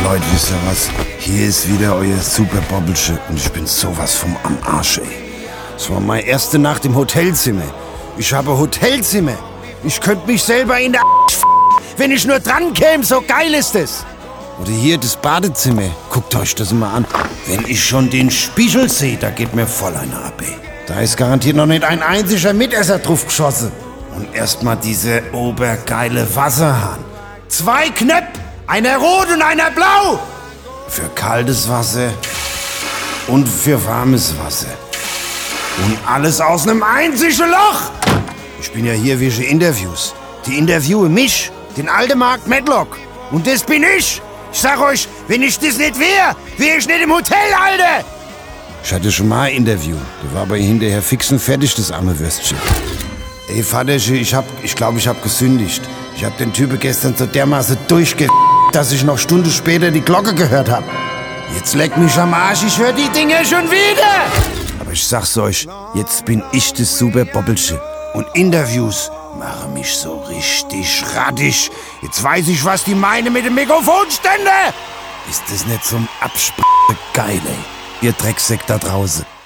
Leute, wisst ihr was? Hier ist wieder euer Super Bobbelsche und ich bin sowas vom am Arsch, ey. Es war meine erste Nacht im Hotelzimmer. Ich habe Hotelzimmer. Ich könnte mich selber in der wenn ich nur dran käme, so geil ist es. Oder hier das Badezimmer. Guckt euch das mal an. Wenn ich schon den Spiegel sehe, da geht mir voll einer ab, ey. Da ist garantiert noch nicht ein einziger Mitesser drauf geschossen. Und erstmal diese obergeile Wasserhahn. 2 Knöpfe, einer rot und einer blau. Für kaltes Wasser und für warmes Wasser. Und alles aus einem einzigen Loch. Ich bin ja hier wegen Interviews. Die interviewen mich, den alten Mark Medlock. Und das bin ich. Ich sag euch, wenn ich das nicht wäre ich nicht im Hotel, Alter. Ich hatte schon mal ein Interview. Der war aber hinterher fix und fertig, das arme Würstchen. Ey, Vaterchen, ich glaube, ich hab gesündigt. Ich hab den Typen gestern so dermaßen dass ich noch Stunde später die Glocke gehört hab. Jetzt leck mich am Arsch, ich höre die Dinger schon wieder. Aber ich sag's euch, jetzt bin ich das Super Bobbelsche. Und Interviews machen mich so richtig rattig. Jetzt weiß ich, was die meinen mit dem Mikrofonständer. Ist das nicht zum Absp*** geil, ey? Ihr Drecksäck da draußen.